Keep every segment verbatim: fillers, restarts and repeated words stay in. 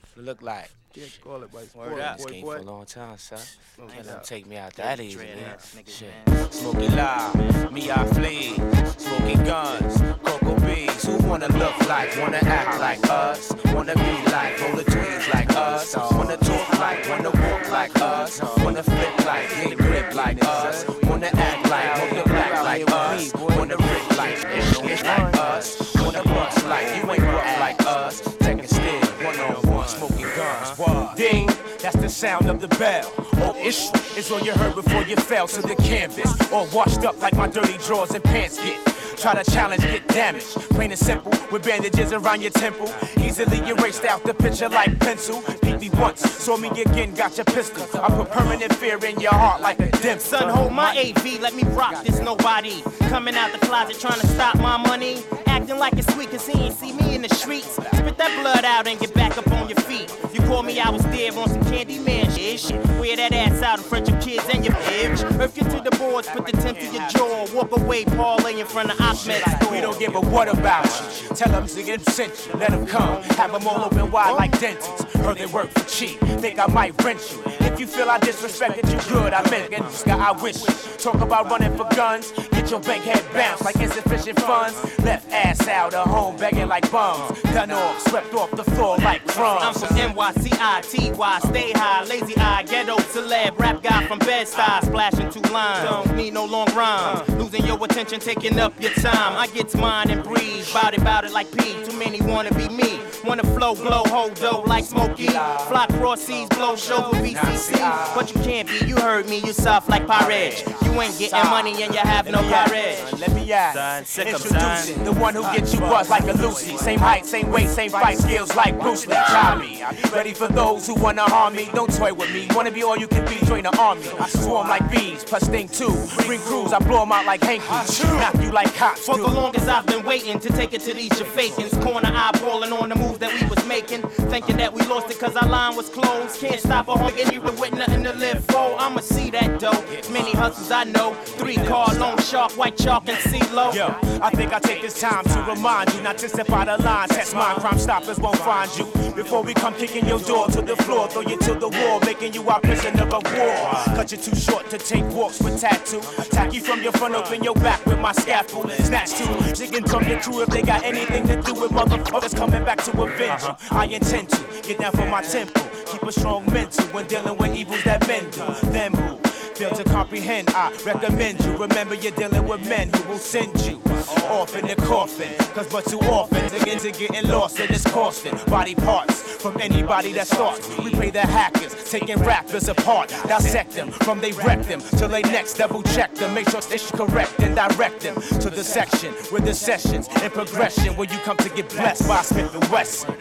look like. Can't call it by sport, Word up. boy, Came boy. for a long time, son. No Can't let doubt. them take me out that easy, man. Shit. man. Smokey live, me I flee. Smoking guns, cocoa bees. Who wanna look like, wanna act like us? Wanna be like, roll the tweeds like us? Wanna talk like, wanna walk like us? Wanna flip like, get grip like us? Wanna act like, hold the black like us? Wanna rip like, ish, ish like us? Wanna bust like, you ain't rough like us? Taking still, one on one, smoking guns. Ding, that's the sound of the bell. Oh, ish is all you heard before you fell to the canvas. All washed up like my dirty drawers and pants get. Try to challenge, get damaged. Plain and simple, with bandages around your temple. Easily erased out the picture like pencil. Beat me once, saw me again, got your pistol. I put permanent fear in your heart like a dim. Son, hold my A V, let me rock this nobody. Coming out the closet trying to stop my money. Acting like it's sweet cause he ain't see me in the streets. Spit that blood out and get back up on your feet. You call me, I was there on some Candyman shit. Wear that ass out in front of kids and your bitch. Earth you to the boards, put the tent to your jaw. Walk away, parlay in front of Ahmed. We don't give a what about you. Tell them to get sent you. Let them come. Have them all open wide like dentists. Heard they work for cheap. Think I might rent you. If you feel I disrespected you, good. I meant it. Scott, I wish you. Talk about running for guns. Get your bank head bounced like insufficient funds. Left ass out of home begging like bums. Done off, swept off the floor like crumbs. I'm from N Y C I T Y. Stay high, lazy eye, ghetto celeb. Rap guy from Bed-Stuy. Splashing two lines. Don't need no long rhymes. Losing your attention, taking up your time. I get mine and breathe, bout it, bout it like P. Too many wanna be me. Wanna flow, glow, hold dough like Smokey. Fly cross seas, blow, show with B C C. But you can't be, you heard me, you soft like Pirate. You ain't getting money and you have no courage. Let me ask, introducing the one who gets you buzzed like a Lucy. Same height, same weight, same fight skills like Bruce Lee. Try me. Ready for those who wanna harm me. Don't toy with me. Wanna be all you can be, join the army. I swarm like bees, plus sting too. Bring crews, I blow them out like Hanky. Knock you like cops. For the longest I've been waiting to take it to these Jamaicans. Corner eyeballing on the moves that we was making. Thinking that we lost it cause our line was closed. Can't stop a hunk and you with nothing to live for. I'ma see that dough. Many hustles I know. Three car loan shark, white chalk and CeeLo. Yo, I think I take this time to remind you not to step out of line. Test mine, crime stoppers won't find you. Before we come kicking your door to the floor, throw you to the wall, making you our prisoner of war. Cut you too short to take walks with tattoo. Attack you from your front, open your back with my scaffold. Snatch two, chickens from your crew if they got anything to do with motherfuckers coming back to avenge you. I intend to get down from my temple, keep a strong mental when dealing with evils that men do. Them who fail to comprehend, I recommend you. Remember you're dealing with men who will send you off in the coffin. Cause but too often, again to getting lost and it's costing body parts from anybody that starts. We pay the hackers, taking rappers apart. Dissect them from they wreck them till they next double check them. Make sure it's correct and direct them to the section with the sessions and progression where you come to get blessed by Smith and Wesson.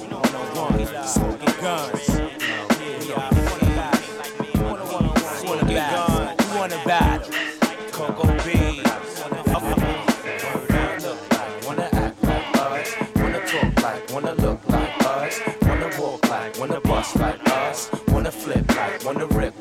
Smoking guns. Wanna battle, you wanna battle, cocoa beans. Wanna act like us, wanna talk like, wanna look like us, wanna walk like, wanna bust like us, wanna flip like, wanna rip